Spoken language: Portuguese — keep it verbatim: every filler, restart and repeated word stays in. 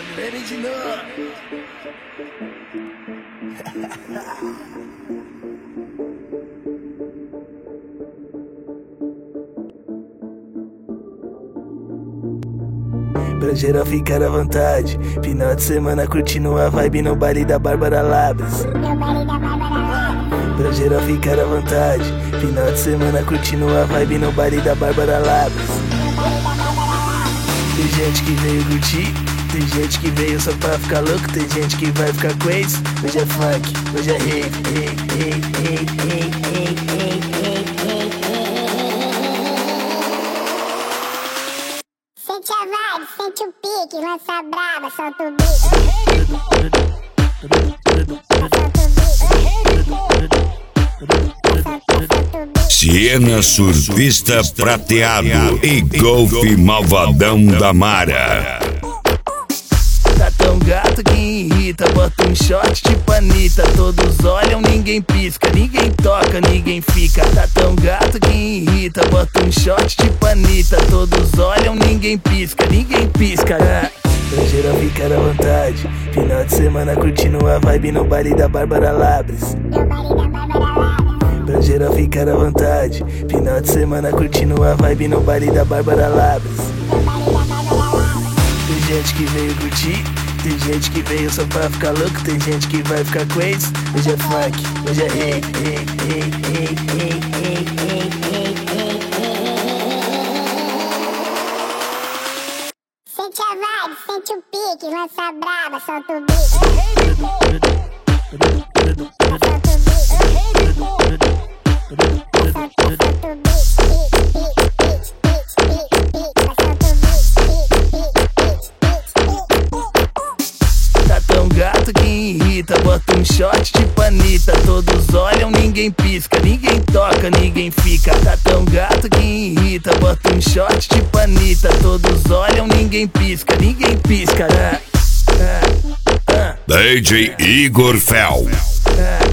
Vem de novo. Pra geral ficar à vontade, final de semana curtindo a vibe no baile da Bárbara Labres. Pra geral ficar à vontade, final de semana curtindo a vibe no baile da Bárbara Labres. Tem gente que veio curtir, tem gente que veio só pra ficar louco, tem gente que vai ficar crazy. Hoje é funk, hoje é rave, rave, rave, rave, rave, rave, rave, rave. Sente a vibe, sente o pique, lança braba, solta o beat. Siena Surfista Prateado e Golfe Malvadão da Mara. Tá tão gato que irrita, bota um shot tipo Anitta. Todos olham, ninguém pisca, ninguém toca, ninguém fica. Tá tão gato que irrita, bota um shot tipo Anitta. Todos olham, ninguém pisca, ninguém pisca. Ah. Pra geral ficar à vontade, final de semana curtindo a vibe no baile da Bárbara Labres. Pra geral ficar à vontade, final de semana curtindo a vibe no baile da Bárbara Labres. Tem gente que veio curtir, tem gente que veio só pra ficar louco, tem gente que vai ficar crazy. Hoje é funk, hoje é rave, rave, rave, rave, rave, rave, rave, rave. Sente a vibe, sente o pique, lança braba, solta o beat. Tá tão gato que irrita, bota um shot tipo Anitta. Todos olham, ninguém pisca, ninguém toca, ninguém fica. Tá tão gato que irrita, bota um shot tipo Anitta. Todos olham, ninguém pisca, ninguém pisca. Ah, ah, ah. D J Igor Fel. Ah.